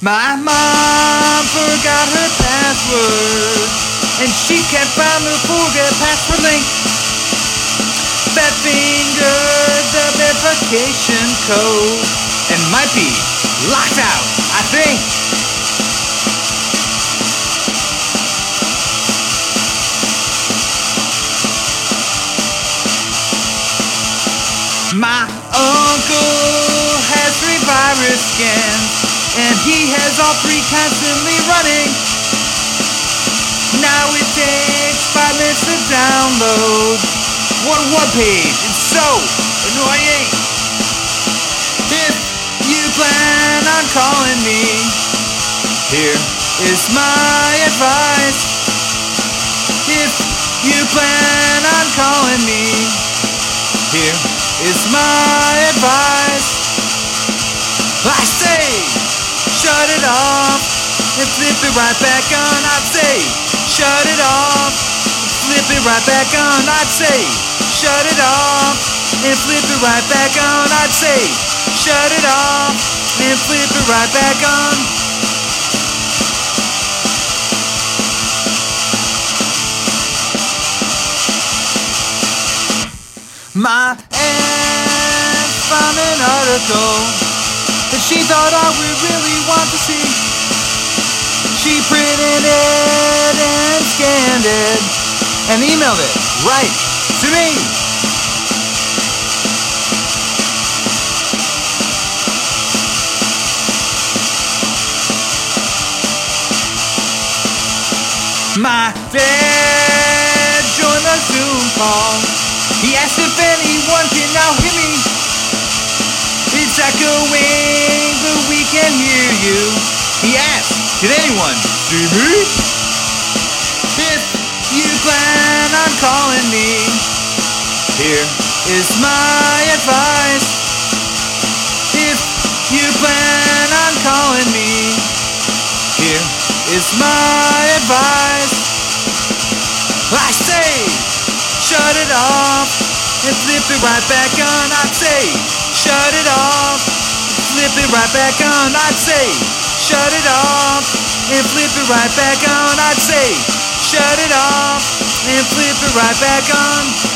My mom forgot her password, and she can't find the forget password link. Fat fingered the verification code, and might be locked out, I think. My uncle has 3 virus scans, and he has all 3 constantly running. Now it takes 5 minutes to download one web page. It's so annoying. If you plan on calling me, here is my advice. If you plan on calling me, here is my advice. I say, shut it off and flip it right back on. I'd say, shut it off, flip it right back on. I'd say, shut it off and flip it right back on. I'd say, shut it off and flip it right back on. My aunt found an article that she thought I would really want to see. She printed it and scanned it and emailed it right to me. My dad joined the Zoom call. He asked if anyone can now hear me. It's echoing, but we can hear you. He asked, can anyone see me? If you plan on calling me, here is my advice. If you plan on calling me, here is my advice. I say, shut it off and flip it right back on. I'd say, shut it off, flip it right back on. I'd say, shut it off and flip it right back on. I'd say, shut it off and flip it right back on.